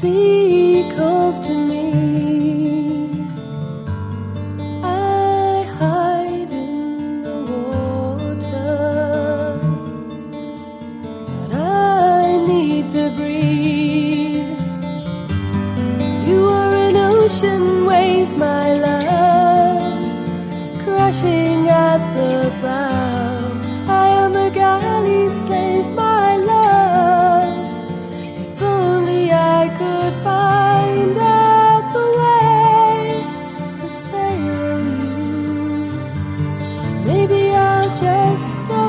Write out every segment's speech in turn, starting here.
sea calls to me. I hide in the water, but I need to breathe. You are an ocean wave, my love, crashing at the bow. I am a galley slave, my love. If only I could find out the way to sail you, maybe I'll just go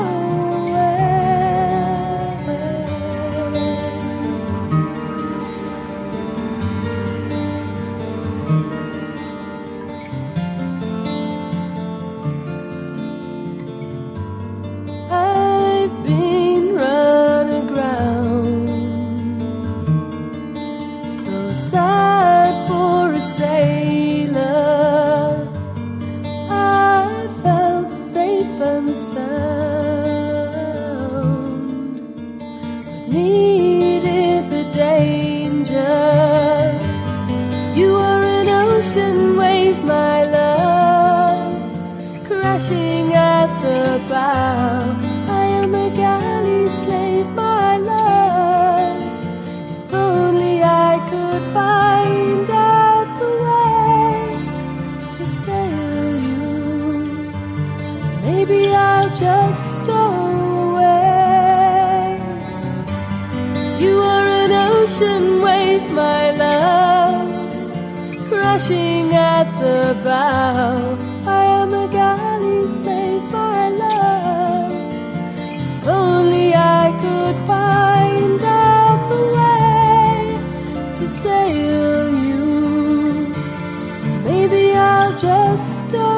away. I've been run aground, so sad for a sailor. I felt safe and sound, but needed the danger. You are an ocean wave, my love, crashing at the bow. I am a galley slave, my love. If only I could find out the way to sail you, maybe I'll just stow away. You are an ocean wave, my love, crashing at the bow. I am a galley slave, my love. If only I could find out the way to sail you, maybe I'll just stop.